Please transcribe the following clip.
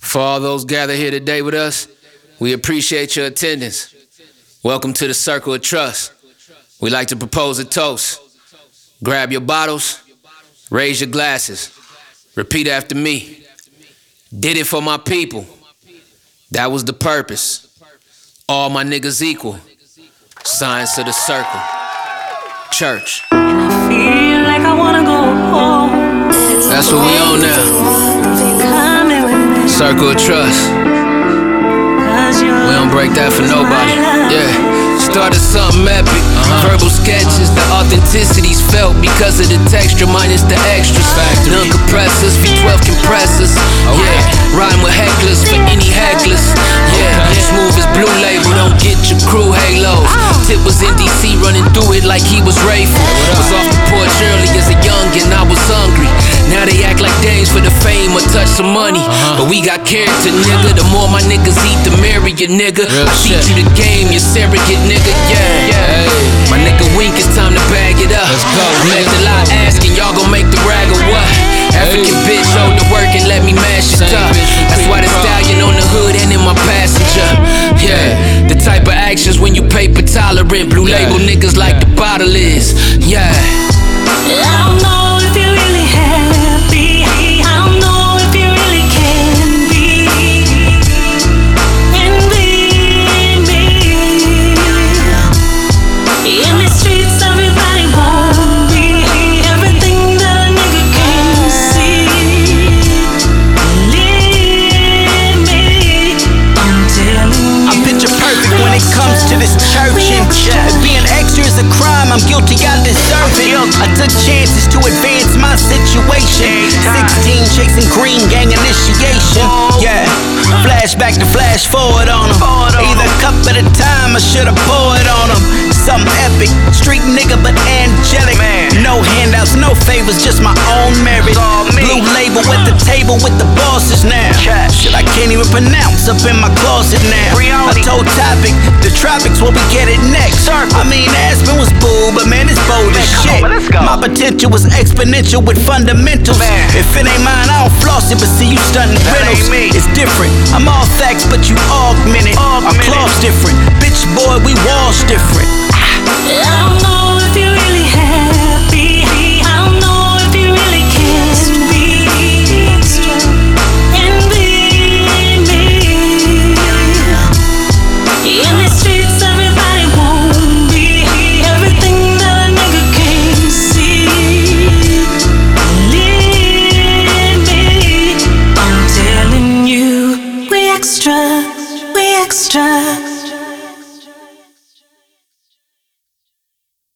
For all those gathered here today with us, we appreciate your attendance. Welcome to the Circle of Trust. We like to propose a toast. Grab your bottles, raise your glasses, repeat after me. Did it for my people. That was the purpose. All my niggas equal. Signs to the circle. Church. And I feel like I wanna go home. That's what we on now. Circle of Trust. We don't break that for nobody. Yeah. Started something epic. Verbal sketches, the authenticity's felt because of the texture minus the extras. None compressors, V12 compressors. Yeah, riding with hecklers for any hecklers. Yeah, smooth as Blue Label, don't get your crew halos. Tip was in DC running through it like he was Rayful. Was off the porch early as a youngin', I was hungry. Now they act like dames for the fame or touch some money. But we got character, nigga. The more my niggas eat, the merrier, nigga. I teach you the game, you surrogate, nigga. Yeah. My nigga Wink, it's time to bag it up. Let's go. Left a lot asking, y'all gon' make the rag or what? African bitch, hold the work and let me mash it up. That's why the stallion on the hood and in my passenger. Yeah, the type of actions when you paper tolerant. Blue Label niggas like the bottle is. Yeah. I don't know if you're really happy. I don't know if you really can be. And be me. In the streets, everybody won't be everything that a nigga can see. Leave me, I'm telling you. I'm picture perfect when it comes to this church and being extra is a crime. I'm guilty, I deserve it. I took chances to advance my situation. 16 chasing green gang initiation. Yeah, flashback to flash forward on them. Either cup at a time, I should've poured on them. Something epic, street nigga but angelic. No handouts, no favors, just my own merit. Blue Label at the table with the bosses now. Shit, I can't even pronounce up in my closet now. I told Topic, the tropics where we get it next. I mean, Aspen was boo, but man, it's bold as shit. My potential was exponential with fundamentals. If it ain't mine, I don't floss it, but see you stunting rentals. It's different, I'm all facts, but you augmented. Our cloth's different, bitch boy, we walls different. I don't know if you're really happy. I don't know if you really can be. And be me. In the streets, everybody won't be everything that a nigga can see. Leave me, I'm telling you. We extra, we extra.